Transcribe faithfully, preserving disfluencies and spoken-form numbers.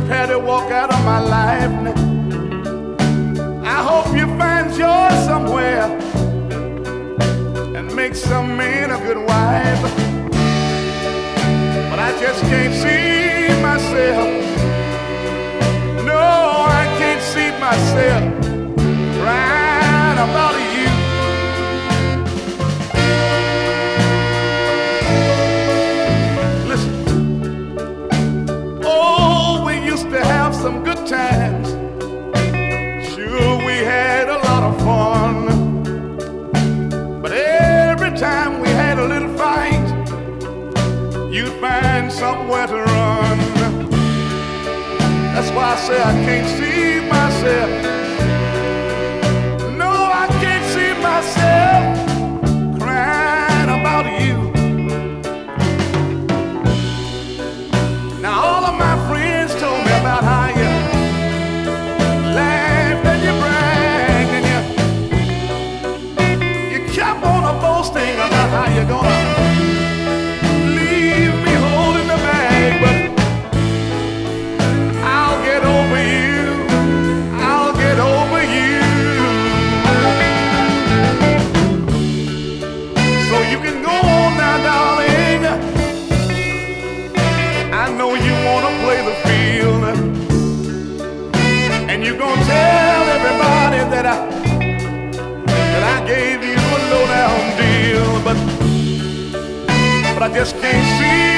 prepared to walk out of my life. I hope you find joy somewhere and make some man a good wife. But I just can't see myself. No, I can't see myself crying about you. Some good times, sure we had a lot of fun, but every time we had a little fight, you'd find somewhere to run. That's why I say I can't see myself. No, I can't see myself crying about you. Now all of my friends told me about how you laughed and you bragged and you you kept on a boasting about how you're gonna leave me holding the bag, but I'll get over you, I'll get over you. So you can go on now, darling. I know you wanna play the field, and you're gonna tell everybody that I that I gave you a low down deal, but but I just can't see